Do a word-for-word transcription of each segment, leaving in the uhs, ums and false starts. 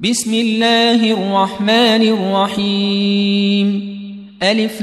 بسم الله الرحمن الرحيم ألف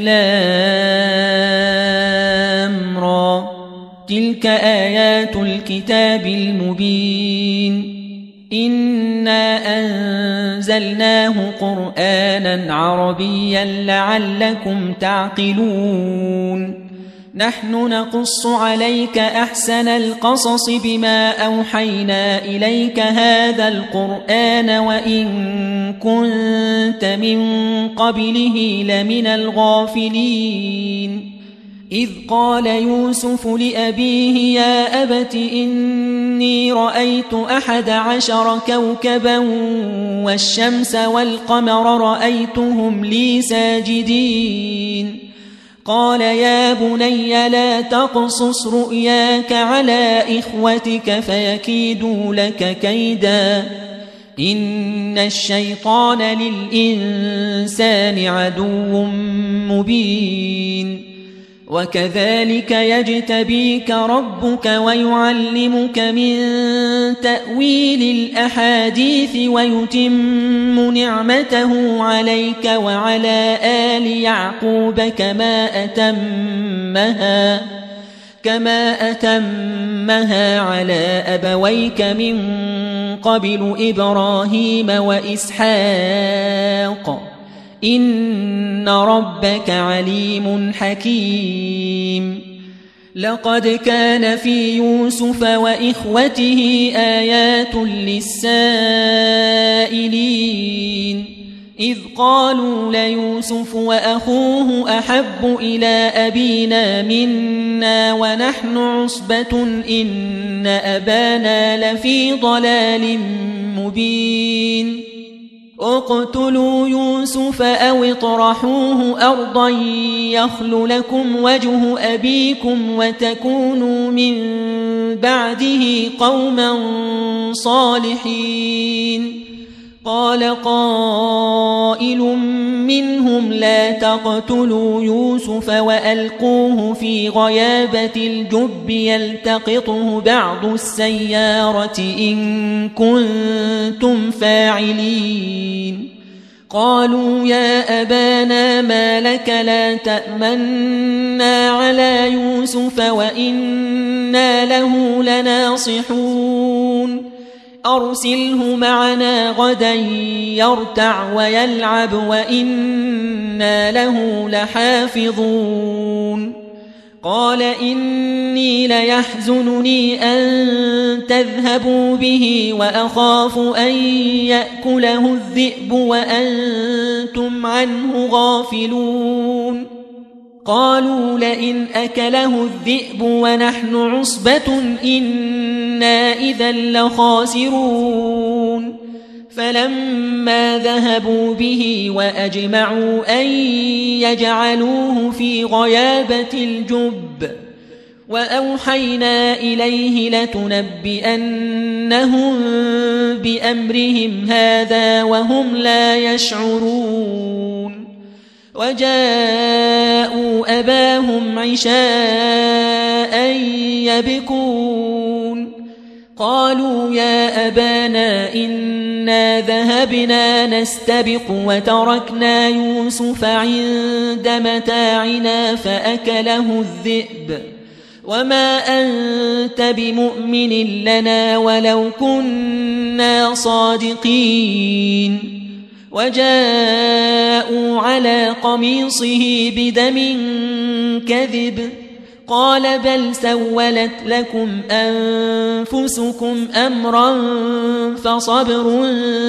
لام را تلك آيات الكتاب المبين إنا أنزلناه قرآنا عربيا لعلكم تعقلون نحن نقص عليك أحسن القصص بما أوحينا إليك هذا القرآن وإن كنت من قبله لمن الغافلين إذ قال يوسف لأبيه يا أبت إني رأيت أحد عشر كوكبا والشمس والقمر رأيتهم لي ساجدين قال يا بني لا تقصص رؤياك على إخوتك فيكيدوا لك كيدا إن الشيطان للإنسان عدو مبين وكذلك يجتبيك ربك ويعلمك من تأويل الأحاديث ويتم نعمته عليك وعلى آل يعقوب كما أتمها كما أتمها على أبويك من قبل إبراهيم وإسحاق إن ربك عليم حكيم لقد كان في يوسف وإخوته آيات للسائلين إذ قالوا ليوسف وأخوه أحب إلى أبينا منا ونحن عصبة إن أبانا لفي ضلال مبين اقتلوا يوسف أو اطرحوه أرضا يخل لكم وجه أبيكم وتكونوا من بعده قوما صالحين قال قائل منهم لا تقتلوا يوسف وألقوه في غيابة الجب يلتقطه بعض السيارة إن كنتم فاعلين قالوا يا أبانا ما لك لا تأمنا على يوسف وإنا له لناصحون أرسله معنا غدا يرتع ويلعب وإنا له لحافظون قال إني ليحزنني أن تذهبوا به وأخاف أن يأكله الذئب وأنتم عنه غافلون قالوا لئن أكله الذئب ونحن عصبة إنا إذا لخاسرون فلما ذهبوا به وأجمعوا أن يجعلوه في غيابة الجب وأوحينا إليه لتنبئنهم بأمرهم هذا وهم لا يشعرون وجاءوا أباهم عشاء يبكون قالوا يا أبانا إنا ذهبنا نستبق وتركنا يوسف عند متاعنا فأكله الذئب وما أنت بمؤمن لنا ولو كنا صادقين وجاءوا على قميصه بدم كذب قال بل سولت لكم أنفسكم أمرا فصبر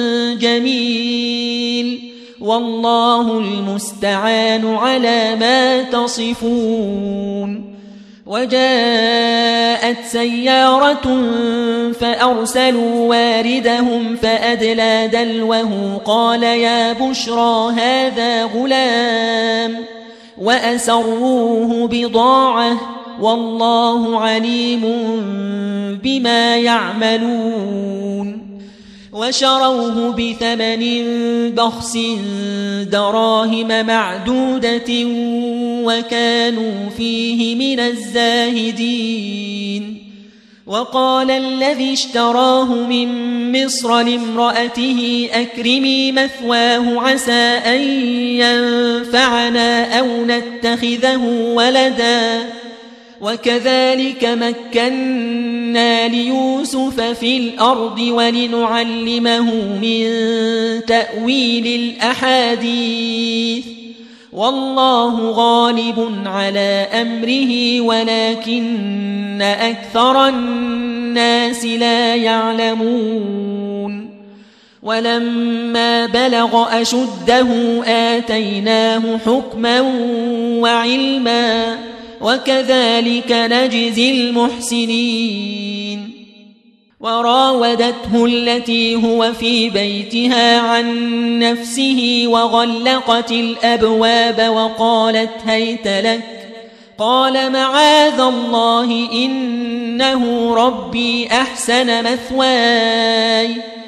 جميل والله المستعان على ما تصفون وجاءت سيارة فأرسلوا واردهم فأدلى دلوه قال يا بشرى هذا غلام وأسروه بضاعة والله عليم بما يعملون وشروه بثمن بخس دراهم معدودة وكانوا فيه من الزاهدين وقال الذي اشتراه من مصر لامرأته أكرمي مثواه عسى أن ينفعنا أو نتخذه ولدا وكذلك مكنا ليوسف في الأرض ولنعلمه من تأويل الأحاديث والله غالب على أمره ولكن أكثر الناس لا يعلمون ولما بلغ أشده آتيناه حكما وعلما وكذلك نجزي المحسنين وراودته التي هو في بيتها عن نفسه وغلقت الأبواب وقالت هيت لك قال معاذ الله إنه ربي أحسن مثواي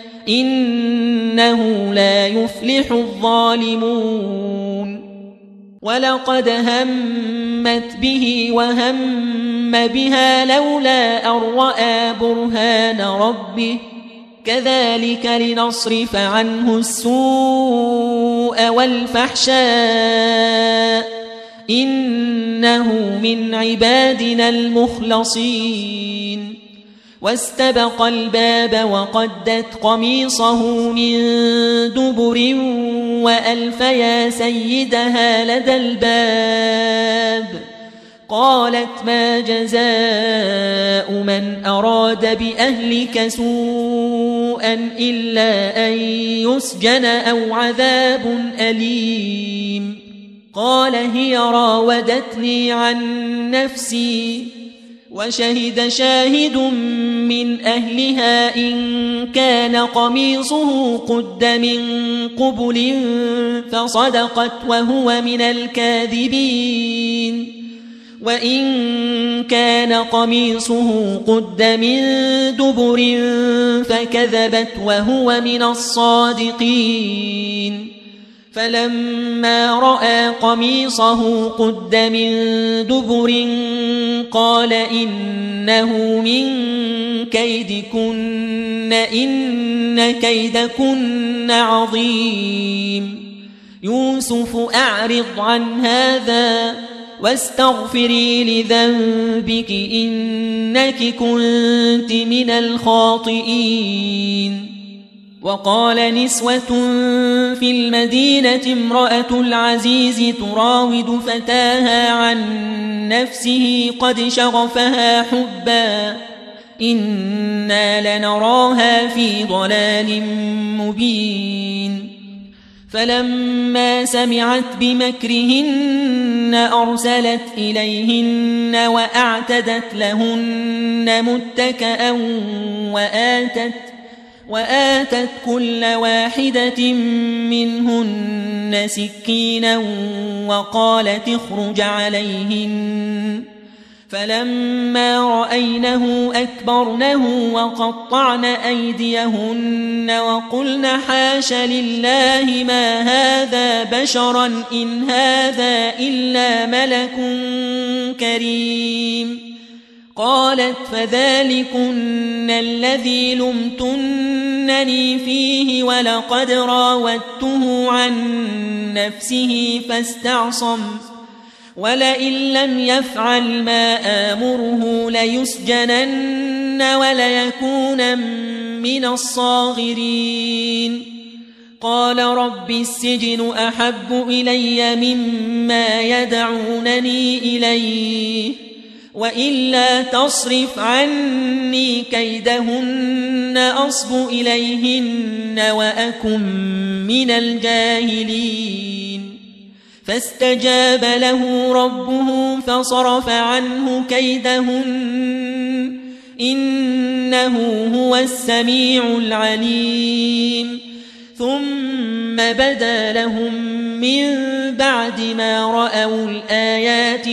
إنه لا يفلح الظالمون ولقد همت به وهم بها لولا أن رأى برهان ربه كذلك لنصرف عنه السوء والفحشاء إنه من عبادنا المخلصين واستبق الباب وقدت قميصه من دبر وألف يا سيدها لدى الباب قالت ما جزاء من أراد بأهلك سوءا إلا أن يسجن أو عذاب أليم قال هي راودتني عن نفسي وشهد شاهد من أهلها إن كان قميصه قد من قبل فصدقت وهو من الكاذبين وإن كان قميصه قد من دبر فكذبت وهو من الصادقين فلما رأى قميصه قد من دبر قال إنه من كيدكن إن كيدكن عظيم يوسف أعرض عن هذا واستغفري لذنبك إنك كنت من الخاطئين وقال نسوة في المدينة امرأة العزيز تراود فتاها عن نفسه قد شغفها حبا إنا لنراها في ضلال مبين فلما سمعت بمكرهن أرسلت إليهن وأعتدت لهن متكأ وآتت وآتت كل واحدة منهن سكينا وقالت اخرج عليهن فلما رأينه أكبرنه وقطعن أيديهن وقلن حاش لله ما هذا بشرا إن هذا إلا ملك كريم قالت فذلكن الذي لمتنني فيه ولقد راودته عن نفسه فاستعصم ولئن لم يفعل ما آمره ليسجنن وليكون من الصاغرين قال رب السجن أحب إلي مما يدعونني إليه وإلا تصرف عني كيدهن أصب إليهن وأكن من الجاهلين فاستجاب له ربه فصرف عنه كيدهن إنه هو السميع العليم ثم بدا لهم من بعد ما رأوا الآيات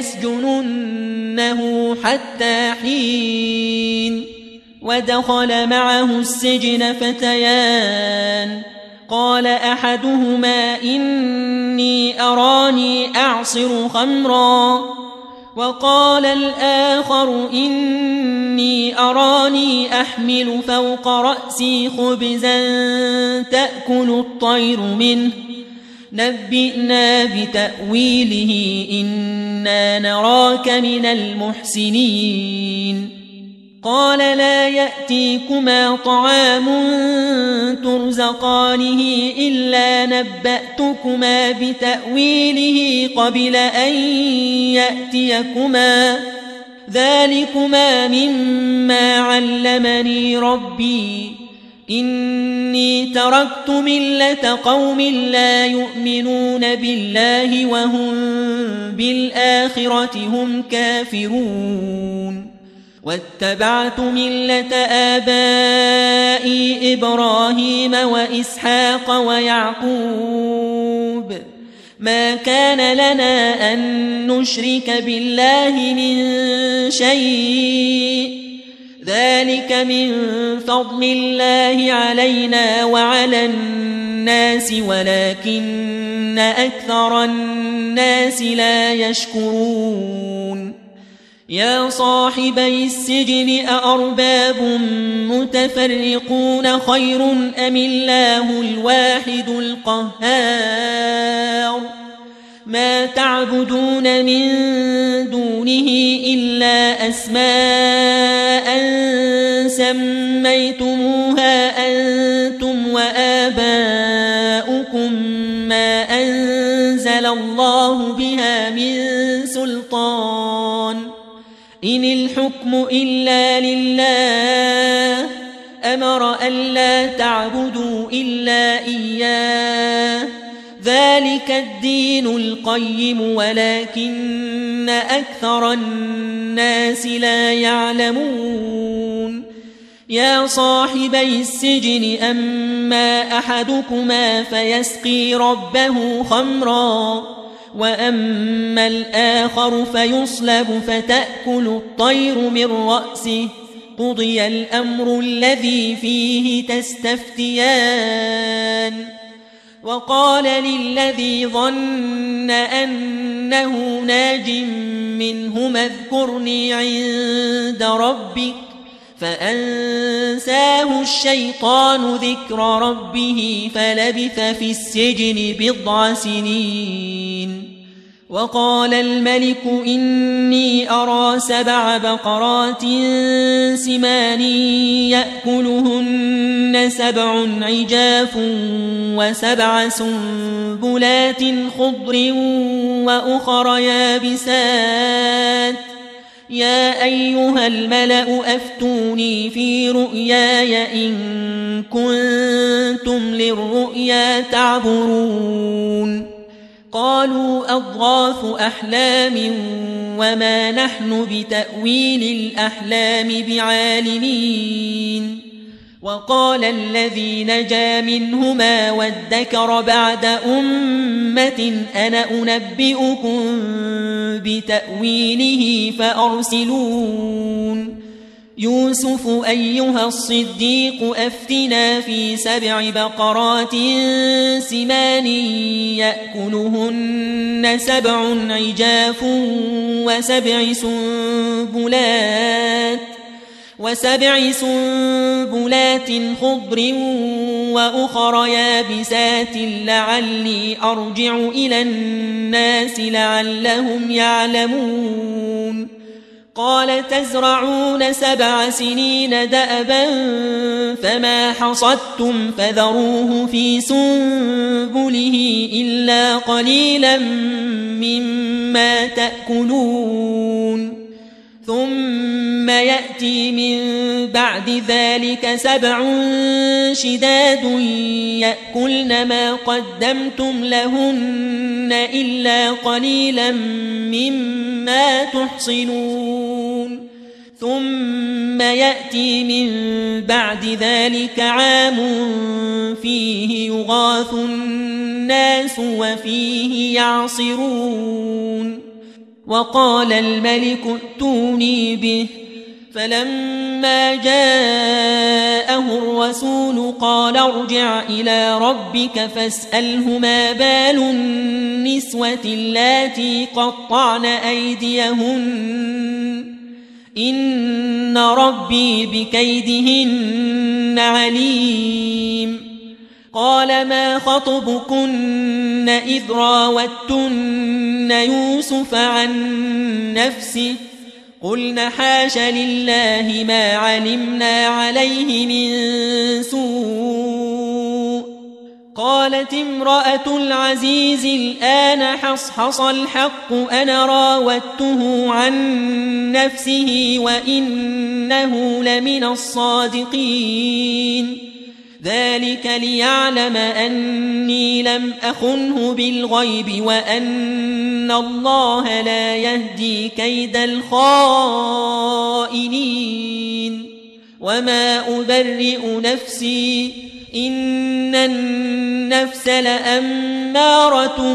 ليسجننه حتى حين ودخل معه السجن فتيان قال أحدهما إني أراني أعصر خمرا وقال الآخر إني أراني أحمل فوق رأسي خبزا تأكل الطير منه نبئنا بتأويله إنا نراك من المحسنين قال لا يأتيكما طعام ترزقانه إلا نبأتكما بتأويله قبل أن يأتيكما ذلكما مما علمني ربي إني تركت ملة قوم لا يؤمنون بالله وهم بالآخرة هم كافرون واتبعت ملة آبائي إبراهيم وإسحاق ويعقوب ما كان لنا أن نشرك بالله من شيء ذلك من فضل الله علينا وعلى الناس ولكن أكثر الناس لا يشكرون يا صاحبي السجن أأرباب متفرقون خير أم الله الواحد القهار ما تعبدون من دونه إلا أسماء سميتموها أنتم وآباؤكم ما أنزل الله بها من سلطان إن الحكم إلا لله أمر ألا تعبدوا إلا إياه ذلك الدين القيم ولكن أكثر الناس لا يعلمون يا صاحبي السجن أما أحدكما فيسقي ربه خمرا وأما الآخر فيصلب فتأكل الطير من رأسه قضي الأمر الذي فيه تستفتيان وقال للذي ظن أنه ناج منهما اذكرني عند ربك فأنساه الشيطان ذكر ربه فلبث في السجن بضع سنين وقال الملك إني أرى سبع بقرات سمان يأكلهن سبع عجاف وسبع سنبلات خضر وأخر يابسات يا أيها الملأ أفتوني في رؤياي إن كنتم للرؤيا تعبرون قالوا أضغاث أحلام وما نحن بتأويل الأحلام بعالمين وقال الذي نجا منهما وادكر بعد أمة أنا أنبئكم بتأويله فأرسلون يوسف أيها الصديق أفتنا في سبع بقرات سمان يأكلهن سبع عجاف وسبع سنبلات وسبع سنبلات خضر وأخر يابسات لعلي أرجع إلى الناس لعلهم يعلمون قال تزرعون سبع سنين دأبا فما حصدتم فذروه في سنبله إلا قليلا مما تأكلون ثم يأتي من بعد ذلك سبع شداد يأكلن ما قدمتم لهن إلا قليلا مما تحصنون ثم يأتي من بعد ذلك عام فيه يغاث الناس وفيه يعصرون وقال الملك ائتوني به فلما جاءه الرسول قال ارجع إلى ربك فاسأله ما بال النسوة اللاتي قطعن أيديهن إن ربي بكيدهن عليم. قال ما خطبكن إذ راوتن يوسف عن نفسه قلنا حاش لله ما علمنا عليه من سوء. قالت امرأة العزيز الآن حصحص الحق أنا راودته عن نفسه وإنه لمن الصادقين. ذلك ليعلم أني لم أخنه بالغيب وأن الله لا يهدي كيد الخائنين. وما أبرئ نفسي إن النفس لأمارة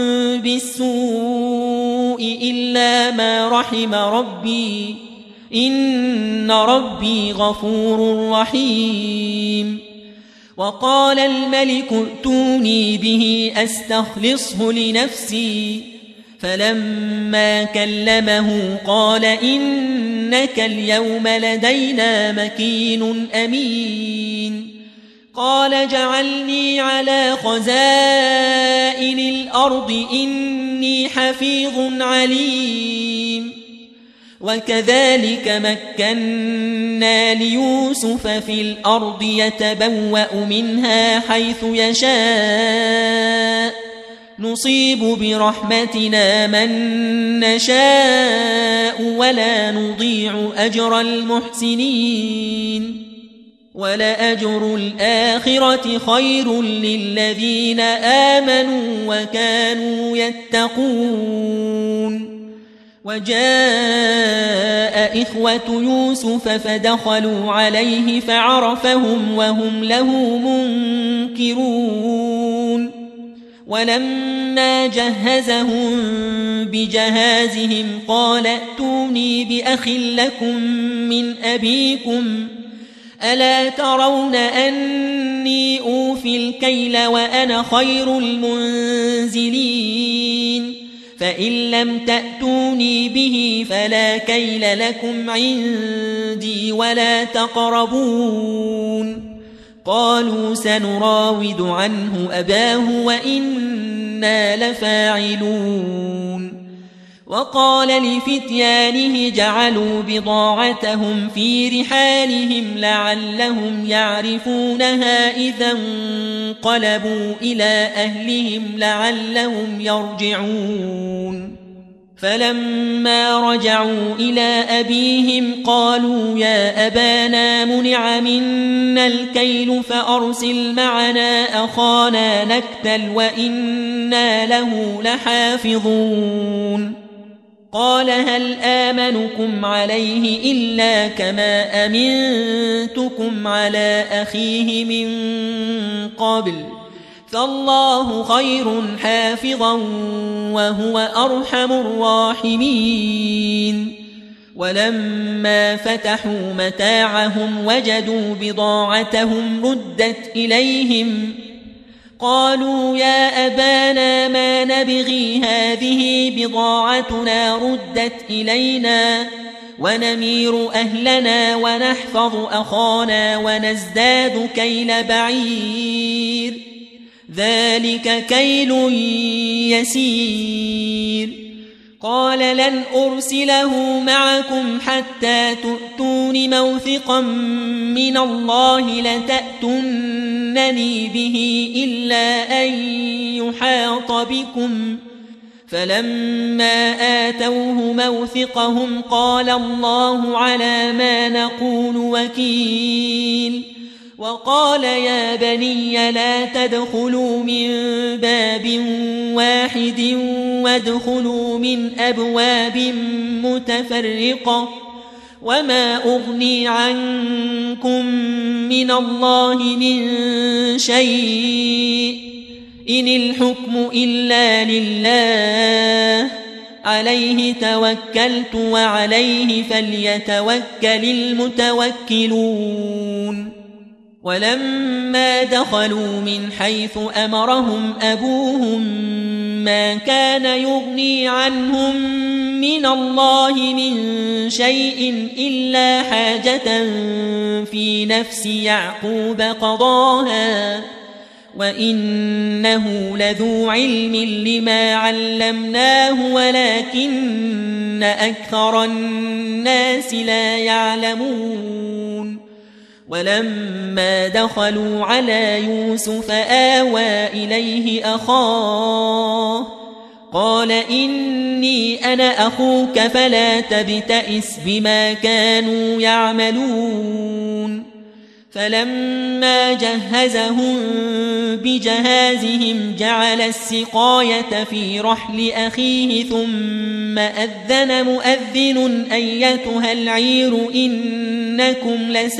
بالسوء إلا ما رحم ربي إن ربي غفور رحيم. وقال الملك ائتوني به أستخلصه لنفسي فلما كلمه قال إنك اليوم لدينا مكين أمين. قال جعلني على خزائن الأرض إني حفيظ عليم. وكذلك مكنا ليوسف في الأرض يتبوأ منها حيث يشاء نصيب برحمتنا من نشاء ولا نضيع أجر المحسنين. ولأجر الآخرة خير للذين آمنوا وكانوا يتقون. وجاء إخوة يوسف فدخلوا عليه فعرفهم وهم له منكرون. ولما جهزهم بجهازهم قال ائتوني بأخ لكم من أبيكم ألا ترون أني أوفي الكيل وأنا خير المنزلين فإن لم تأتوني به فلا كيل لكم عندي ولا تقربون. قالوا سنراود عنه أباه وإنا لفاعلون. وقال لفتيانه جعلوا بضاعتهم في رحالهم لعلهم يعرفونها إذا انقلبوا إلى أهلهم لعلهم يرجعون. فلما رجعوا إلى أبيهم قالوا يا أبانا منع منا الكيل فأرسل معنا أخانا نكتل وإنا له لحافظون. قال هل آمنكم عليه إلا كما أمنتكم على أخيه من قبل فالله خير حافظا وهو أرحم الراحمين. ولما فتحوا متاعهم وجدوا بضاعتهم ردت إليهم قالوا يا أبانا ما نبغي هذه بضاعتنا ردت إلينا ونمير أهلنا ونحفظ أخانا ونزداد كيل بعير ذلك كيل يسير. قال لن أرسله معكم حتى تؤتون موثقا من الله لتأتونني به إلا أن يحاط بكم. فلما آتوه موثقهم قال الله على ما نقول وكيل. وقال يا بني لا تدخلوا من باب واحد وادخلوا من أبواب متفرقة وما أغني عنكم من الله من شيء إن الحكم إلا لله عليه توكلت وعليه فليتوكل المتوكلون ولما دخلوا من حيث أمرهم أبوهم ما كان يغني عنهم من الله من شيء إلا حاجة في نفس يعقوب قضاها وإنه لذو علم لما علمناه ولكن أكثر الناس لا يعلمون ولما دخلوا على يوسف آوى إليه أخاه قال إني أنا أخوك فلا تبتئس بما كانوا يعملون فلما جهزهم بجهازهم جعل السقاية في رحل أخيه ثم أذن مؤذن أيتها العير إنكم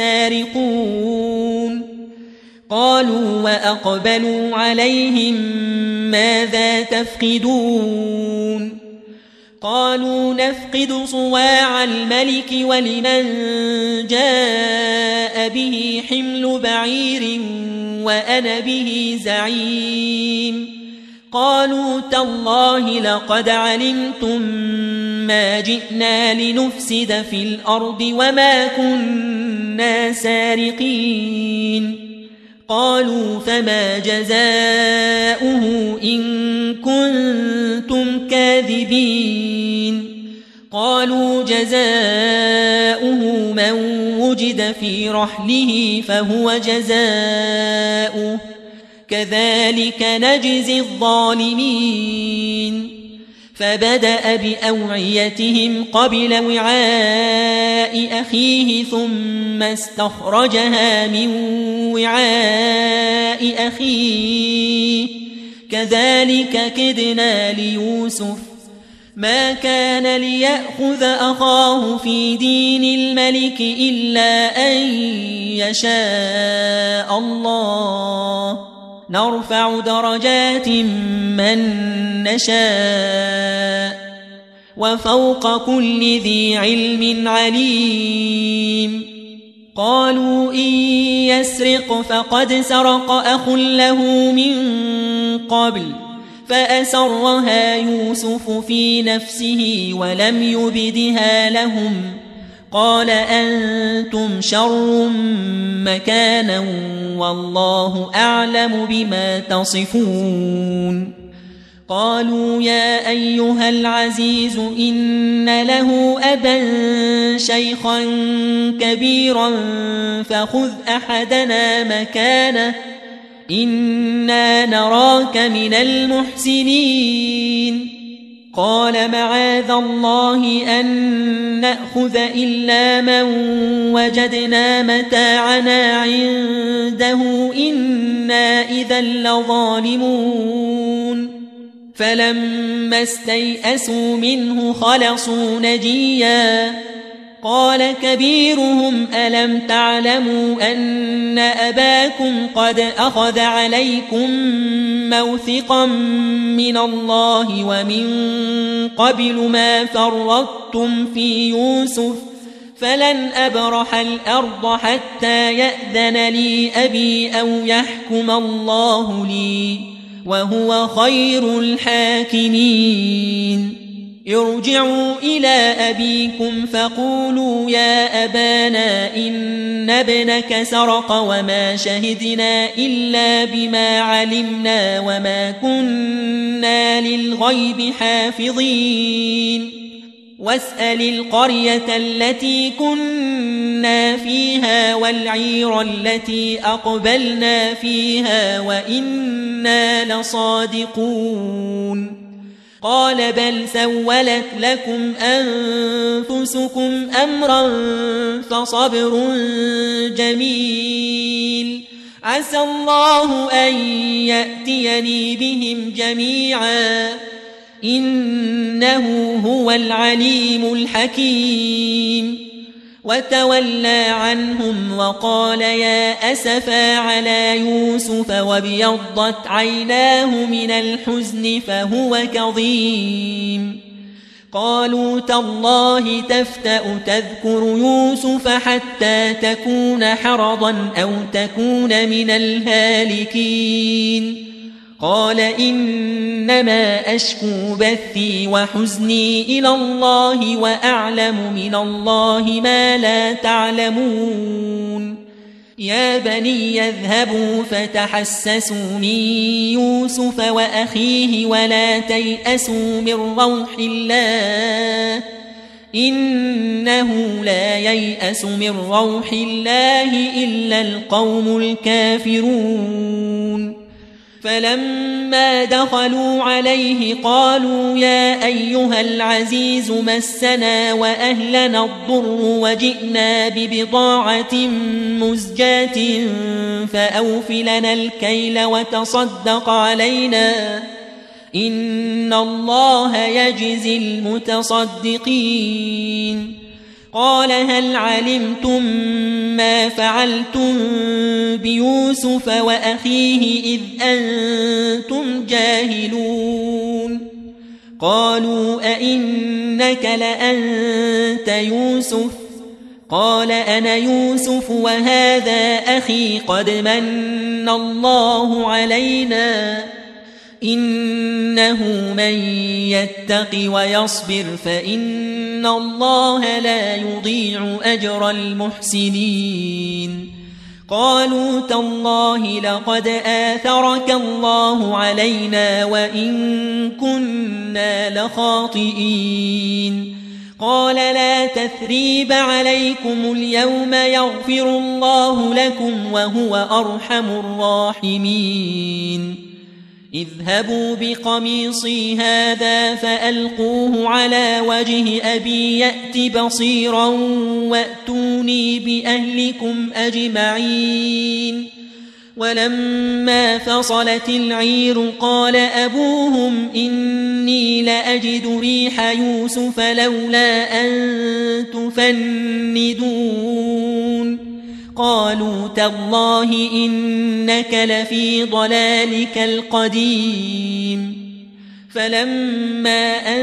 لسارقون قالوا وأقبلوا عليهم ماذا تفقدون قالوا نفقد صواع الملك ولمن جاء به حمل بعير وأنا به زعيم قالوا تالله لقد علمتم ما جئنا لنفسد في الأرض وما كنا سارقين قالوا فما جزاؤه إن كنتم كاذبين قالوا جزاؤه من وجد في رحله فهو جزاؤه كذلك نجزي الظالمين فبدأ بأوعيتهم قبل وعاء أخيه ثم استخرجها من وعاء أخيه كذلك كدنا ليوسف ما كان ليأخذ أخاه في دين الملك إلا أن يشاء الله نرفع درجات من نشاء وفوق كل ذي علم عليم قالوا إن يسرق فقد سرق أخ له من قبل فأسرها يوسف في نفسه ولم يبدها لهم قال أنتم شر مكانا والله أعلم بما تصفون قالوا يا أيها العزيز إن له أبا شيخا كبيرا فخذ أحدنا مكانه إنا نراك من المحسنين قال معاذ الله أن نأخذ إلا من وجدنا متاعنا عنده إنا إذا لظالمون فلما استيئسوا منه خلصوا نجيا قال كبيرهم ألم تعلموا أن أباكم قد أخذ عليكم موثقا من الله ومن قبل ما فرطتم في يوسف فلن أبرح الأرض حتى يأذن لي أبي أو يحكم الله لي وهو خير الحاكمين ارجعوا إلى أبيكم فقولوا يا أبانا إن ابنك سرق وما شهدنا إلا بما علمنا وما كنا للغيب حافظين واسأل القرية التي كنا فيها والعير التي أقبلنا فيها وإنا لصادقون قال بل سولت لكم أنفسكم أمرا فصبر جميل عسى الله أن يأتيني بهم جميعا إنه هو العليم الحكيم وتولى عنهم وقال يا أسفا على يوسف وابيضت عيناه من الحزن فهو كظيم قالوا تالله تفتأ تذكر يوسف حتى تكون حرضا أو تكون من الهالكين قال إنما أشكو بثي وحزني إلى الله وأعلم من الله ما لا تعلمون يا بني يذهبوا فتحسسوا من يوسف وأخيه ولا تيأسوا من روح الله إنه لا ييأس من روح الله إلا القوم الكافرون فلما دخلوا عليه قالوا يا أيها العزيز مسنا وأهلنا الضر وجئنا ببضاعة مزجاة فأوف لنا الكيل وتصدق علينا إن الله يجزي المتصدقين قال هل علمتم ما فعلتم بيوسف وأخيه إذ أنتم جاهلون قالوا أئنك لأنت يوسف قال أنا يوسف وهذا أخي قد من الله علينا إنه من يتق ويصبر فإن الله لا يضيع أجر المحسنين قالوا تالله لقد آثرك الله علينا وإن كنا لخاطئين قال لا تثريب عليكم اليوم يغفر الله لكم وهو أرحم الراحمين اذهبوا بقميصي هذا فألقوه على وجه أبي يأت بصيرا وأتوني بأهلكم أجمعين ولما فصلت العير قال أبوهم إني لأجد ريح يوسف لولا أن تفندون قالوا تالله إنك لفي ضلالك القديم فلما أن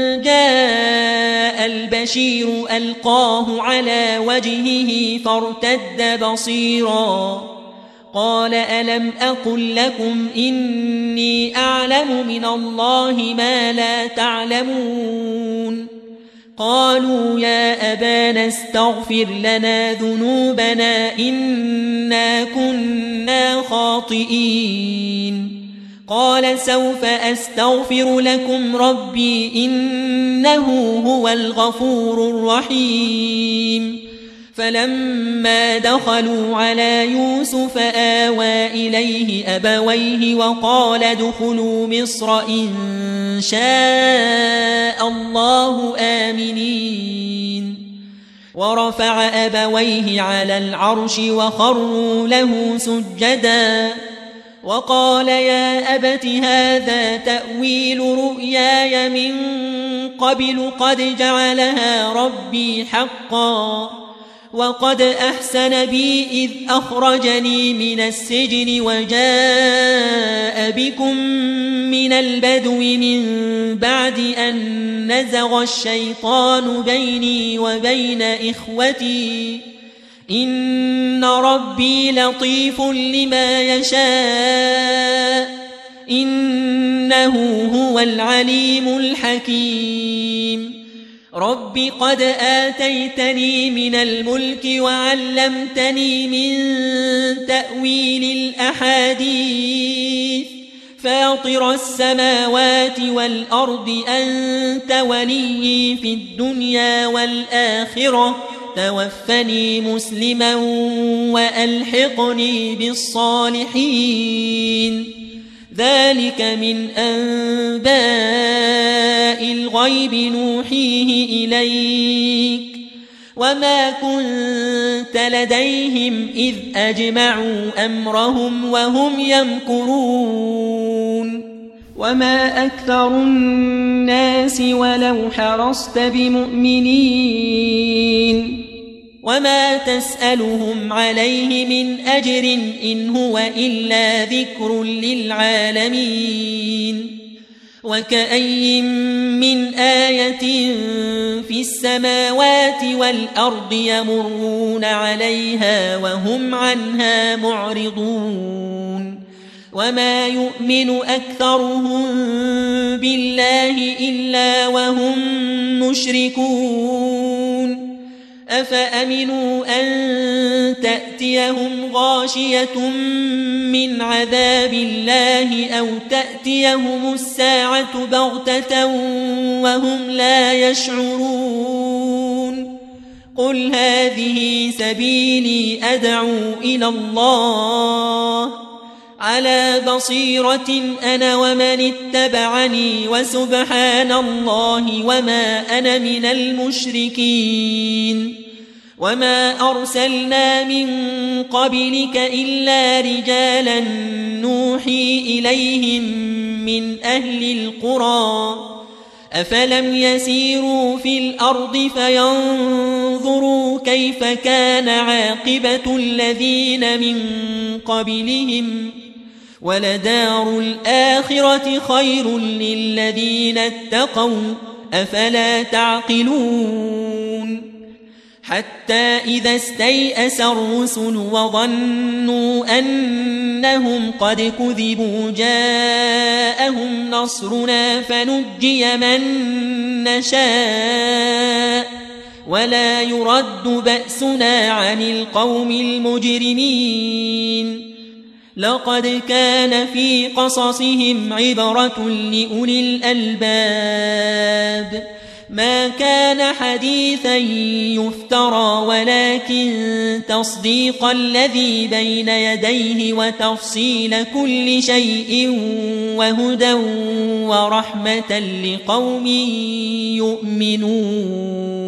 جاء البشير ألقاه على وجهه فارتد بصيرا قال ألم أقل لكم إني أعلم من الله ما لا تعلمون قالوا يا أبانا استغفر لنا ذنوبنا إنا كنا خاطئين قال سوف أستغفر لكم ربي إنه هو الغفور الرحيم فلما دخلوا على يوسف آوى إليه أبويه وقال ادخلوا مصر إن شاء الله آمنين ورفع أبويه على العرش وخروا له سجدا وقال يا أبت هذا تأويل رؤياي من قبل قد جعلها ربي حقا وقد أحسن بي إذ أخرجني من السجن وجاء بكم من البدو من بعد أن نزغ الشيطان بيني وبين إخوتي إن ربي لطيف لما يشاء إنه هو العليم الحكيم رب قد آتيتني من الملك وعلمتني من تأويل الأحاديث فاطر السماوات والأرض أنت ولي في الدنيا والآخرة توفني مسلما وألحقني بالصالحين ذلك من أنباء الغيب نوحيه إليك وما كنت لديهم إذ أجمعوا أمرهم وهم يمكرون وما أكثر الناس ولو حرصت بمؤمنين وما تسألهم عليه من أجر إن هو إلا ذكر للعالمين وكأي من آية في السماوات والأرض يمرون عليها وهم عنها معرضون وما يؤمن أكثرهم بالله إلا وهم مشركون أفأمنوا أن تأتيهم غاشية من عذاب الله أو تأتيهم الساعة بغتة وهم لا يشعرون قل هذه سبيلي أدعو إلى الله على بصيرة أنا ومن اتبعني وسبحان الله وما أنا من المشركين وما أرسلنا من قبلك إلا رجالا نوحي إليهم من أهل القرى أفلم يسيروا في الأرض فينظروا كيف كان عاقبة الذين من قبلهم ولدار الآخرة خير للذين اتقوا أفلا تعقلون حتى إذا استيأس الرسل وظنوا أنهم قد كذبوا جاءهم نصرنا فنجي من نشاء ولا يرد بأسنا عن القوم المجرمين لقد كان في قصصهم عبرة لأولي الألباب ما كان حديثا يفترى ولكن تصديق الذي بين يديه وتفصيل كل شيء وهدى ورحمة لقوم يؤمنون